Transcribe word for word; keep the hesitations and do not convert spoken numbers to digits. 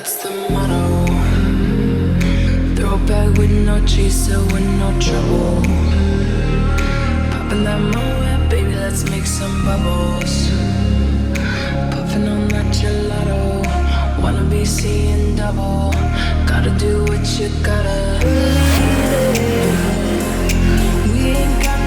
that's the motto. Throw back with no chaser, with no trouble. Popping that moe, baby, let's make some bubbles. Puffing on that gelato, wanna be seeing double. Gotta do what you gotta. We ain't got